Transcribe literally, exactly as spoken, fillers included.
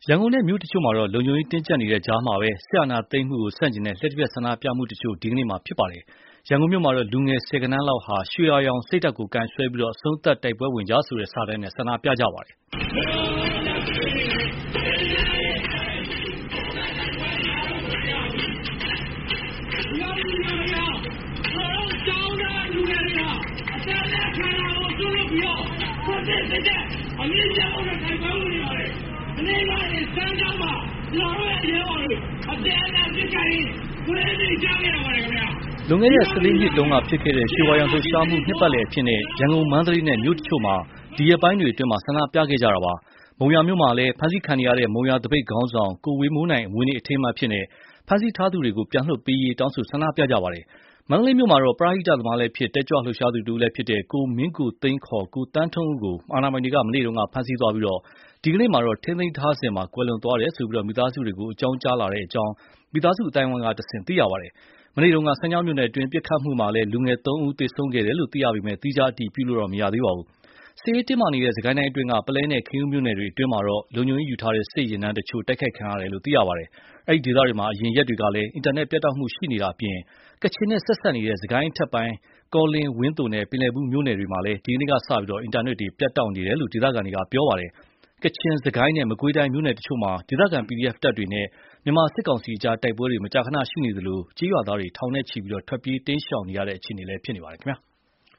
ရန်ကုန်နဲ့မြို့တချို့မှာတော့လုံခြုံရေးတင်းကျပ်နေတဲ့ကြားမှာပဲစစ်အာဏာသိမ်းမှုကိုဆန့်ကျင်တဲ့လ ျှပ်တပြက်ဆန္ဒပြမှုတချို့ဒီကနေ့မှာဖြစ်ပါတယ်။ရန်ကုန်မြို့မှာတော့လူငယ်ဆယ်ဂဏန်းလောက်ဟာရွှေအာရောင်စိတ်ဓာတ်ကိုကိုင်ဆွဲပြီးအဆုံးသတ်တိုက်ပွဲဝင်ကြဆိုတဲ့စာတမ်းနဲ့ဆန္ဒပြကြပါတယ်လွန်ခဲ့တဲ့ဆယ်လေးနှစ်တုန်းကဖြစ်ခဲ့တဲ့ရွှေဝါရောင်လှုပ်ရှားမှုနှစ်ပတ်လည်အဖြစ်နဲ့ရန်ကုန်မန္တလေးနဲ့မြို့တချို့မှာဒီရက်ပိုင်းတွေအတွင်းဆန္ဒပြခဲ့ကြတာပါ။မုံရွာမြို့မှာလည်းဖမ်းဆီးခံနေရတဲ့မုံရွာသပိတ်ခေါင်းဆောင်ကိုဝေမိုးနိုင်အမွေးနေ့အထိမ်းအမှတ်အဖြစ်နဲ့ဖမ်းဆီးထားသူတွေကိုပြန်လွှတ်ပေးရေးတောင်းဆိုဆန္ဒပြကြပါတယ်။မန္တလေးမြို့မှာတော့ပရဟိတသမားလည်းဖြစ်တက်ကြွလှုပ်ရှားသူတဦးလည်းဖြစ်တဲ့ကိုမင်းကိုသိန်းခေါ်ကိုတန်းထွန်းဦးကိုအာဏာပိုင်တွေကမနေ့တုန်းကဖမ်းဆီးသွားပြီးဒီကနေ့မှာတော့ထိန်းသိမ်းထားစဉ်ကွယ်လွန်သွားတယ်လို့မိသားစုတွေကိုအကြောင်းကြားလာတဲ့အကြောင်းမိသားစုအတိုင်းအဝိုင်းကတဆင့်သိရပါတယ်။မနေ့တုန်းကစမ်းချောင်းမြို့နယ်အတွင်းပစ်ခတ်မှုမှာလည်းလူငယ်သုံးဦးသေဆုံးခဲ့တယ်လို့သိရပေမဲ့သီးခြားအတည်ပြုလို့မရသေးပါဘူး။စစ်ရေးတင်းမာနေတဲ့စစ်ကိုင်းတိုင်းအတွင်းကပလဲနဲ့ခင်ဦးမြို့နယ်တွေအတွင်းမှာတော့လုံခြုံရေးယူထားတဲ့စစ်ယာဉ်တန်းတချို့တိုက်ခိုက်ခံရတယ်လို့သိရပါတယ်။အဲဒီဒေသတွေမှာအရင်ရက်တွေကလည်းအင်တာနက်ပြတ်တောက်မှုရှိနေတာအပြင်ကချင်နဲ့ဆက်စပ်နေတဲ့စစ်ကိုင်းအထက်ပိုင်းကောလင်းဝန်းသိုနဲ့ပင်လယ်ဘူးမြို့နယ်တွေမှာလည်းဒီကနေ့ကစပြီးအင်တာနက်တွေပြတ်တောက်နေတယ်လို့ဒေသခံတွေကပြောပါတယ်။ကချင်စစ်ကိုင်းနဲ့မကွေးတိုင်းမြို့နယ်တချို့မှာဒေသခံ ပီဒီအက်ဖ် တပ်တွေနဲ့မြန်မာစစ်ကောင်စီအကြားတိုက်ပွဲတွေမကြာခဏရှိနေသလိုကျေးရွာသားတွေထောင်နဲ့ချီထွက်ပြေးတိမ်းရှောင်နေရတဲ့အခြေအနေလည်းဖြစ်နေပါတယ်ခင်ဗျာ။